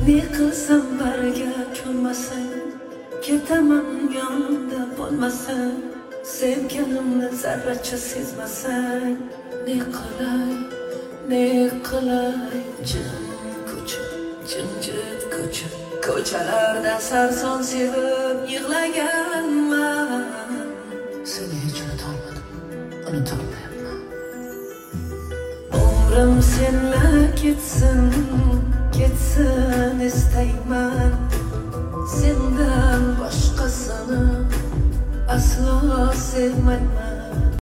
Ne qilsam barga ko'rmasang, ketaman yonimda bo'lmasang, sevganimni zarracha sezmasang, ne qilay jim ko'chib, jimjit ko'chib, ko'chalarda sarson sevib yig'laganman. Seni hech unutolmayapman. Umrim senla ketsin istayman. Sendan boshqasini aslo sevmayman.